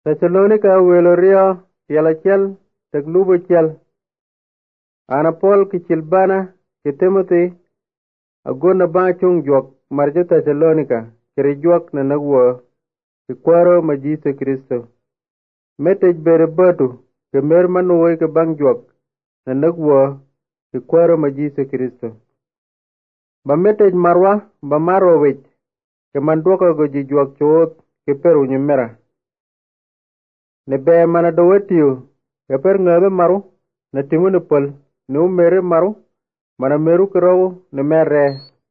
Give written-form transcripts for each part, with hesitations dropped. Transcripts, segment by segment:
Thessalonika welo rio tiel achiel tek lubo chiel. An Apol ki Silbana ki Timothy agona ba chung juok marjo Thessalonika kiri juok na nagwo ki kwaro ma Yesu Kristo. Metej bere batu ke mer manuwe ke bang juok na nagwo ki kwaro ma Yesu Kristo. Ba metej marwa ba maro wich ke manduoka go ji juok chuot ki peru nyimera. Ne be mana do wetiyo ke per ngado maru na timu ne pol ne umere maru mana meru kirawo ne mere.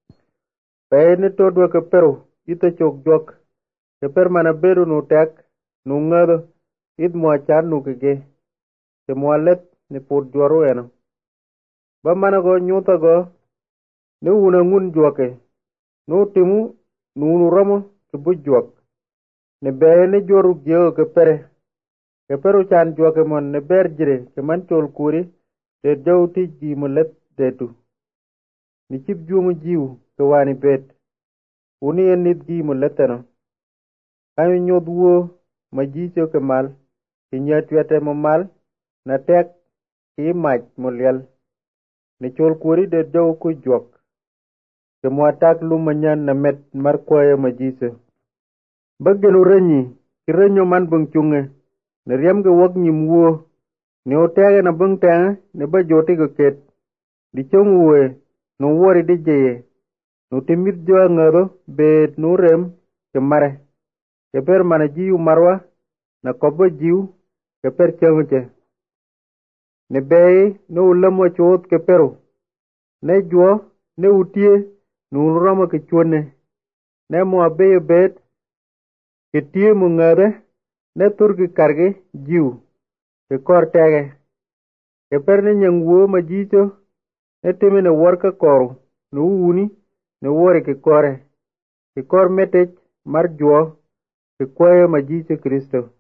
Be ne todwa ke peru ita chok juok ke per mana beru nu tek nu ngado it mua chan nu kege ke mualet ne put juaru eno. Ba mana go nyuta go ne una ngun juoke nu timu nu unu ramo ke bu juok. Ne be ne joru gyo ke pere ke peru chan juoke mon ne ber jire ke man chol kuri te jaw ti ji mulet detu. Ni chip jumu jiu ke wani bet uni enit ji muleteno. Kanyo nyod wo ma jicho ke mal ki nyatwete mo mal na tek ki mach muliel ni chol kuri de jaw ku juok ke muatak lumanyan na met mar kwaya ma jiso. Bagelu renyi ki renyo man bung chunge ne riem ke wak nyim wo ne otege na bung tenge ne ba joti ke ket di chong uwe no wori di jeye no timit jo ngado bet no rem ke mare ke per mana jiu marwa na kobo jiu ke per chengche ne bei no ulamo chot ke peru ne jo ne utie no uramo ke chone ne mo abe bet ke tie mo ngade ne turki karge jiu ke kor tege ke per ne nyang wo ma jicho ne timi ne worka koru ne uni ne wori ke kore ke kor metej mar juo ke kwayo ma Yesu Kristo.